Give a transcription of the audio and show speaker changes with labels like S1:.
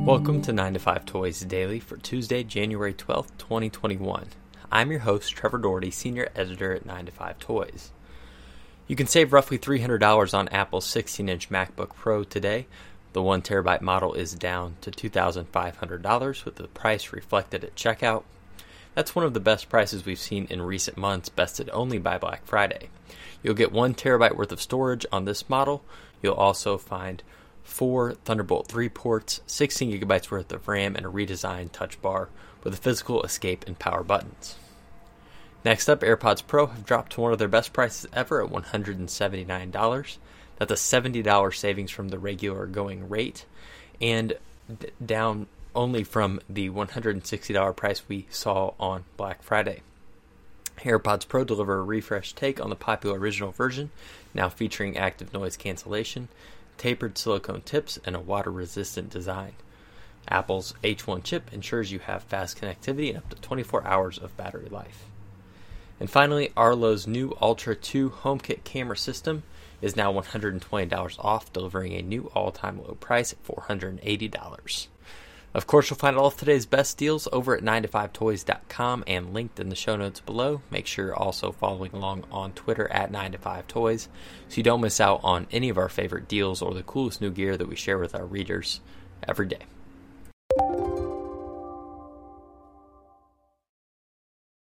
S1: Welcome to 9 to 5 Toys Daily for Tuesday, January 12th, 2021. I'm your host, Trevor Doherty, Senior Editor at 9 to 5 Toys. You can save roughly $300 on Apple's 16-inch MacBook Pro today. The 1TB model is down to $2,500 with the price reflected at checkout. That's one of the best prices we've seen in recent months, bested only by Black Friday. You'll get 1 terabyte worth of storage on this model. You'll also find 4 Thunderbolt 3 ports, 16 gigabytes worth of RAM, and a redesigned touch bar with a physical escape and power buttons. Next up, AirPods Pro have dropped to one of their best prices ever at $179. That's a $70 savings from the regular going rate, and down only from the $160 price we saw on Black Friday. AirPods Pro deliver a refreshed take on the popular original version, now featuring active noise cancellation, tapered silicone tips, and a water-resistant design. Apple's H1 chip ensures you have fast connectivity and up to 24 hours of battery life. And finally, Arlo's new Ultra 2 HomeKit camera system is now $120 off, delivering a new all-time low price at $480. Of course, you'll find all of today's best deals over at 9to5toys.com and linked in the show notes below. Make sure you're also following along on Twitter at 9to5toys so you don't miss out on any of our favorite deals or the coolest new gear that we share with our readers every day.